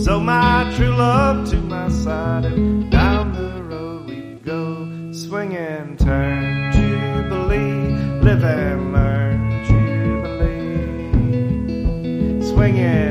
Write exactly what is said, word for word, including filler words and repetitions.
So my true love to my side, and down the road we go. Swing and turn, Jubilee, live and learn, Jubilee. Swing and